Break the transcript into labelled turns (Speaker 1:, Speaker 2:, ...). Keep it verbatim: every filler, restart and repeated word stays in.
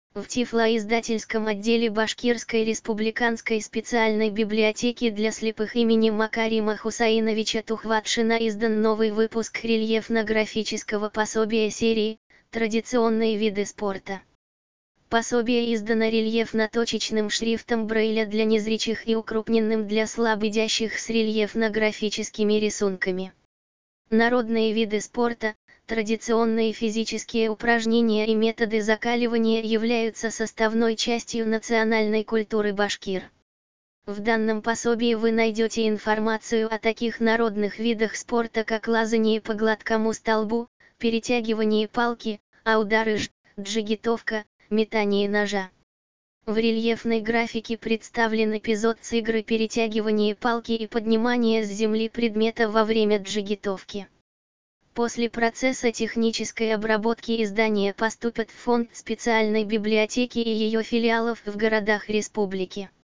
Speaker 1: В Тифлоиздательском отделе Башкирской республиканской специальной библиотеки для слепых имени Макарима Хусаиновича Тухватшина издан новый выпуск рельефно-графического пособия серии «Традиционные виды спорта». Пособие издано рельефно-точечным шрифтом Брайля для незрячих и укрупненным для слабовидящих с рельефно-графическими рисунками. Народные виды спорта, традиционные физические упражнения и методы закаливания являются составной частью национальной культуры башкир. В данном пособии вы найдете информацию о таких народных видах спорта, как лазание по гладкому столбу, перетягивание палки, аударыш, джигитовка, метание ножа. В рельефной графике представлен эпизод с игры перетягивания палки и поднимания с земли предмета во время джигитовки. После процесса технической обработки издания поступят в фонд специальной библиотеки и ее филиалов в городах республики.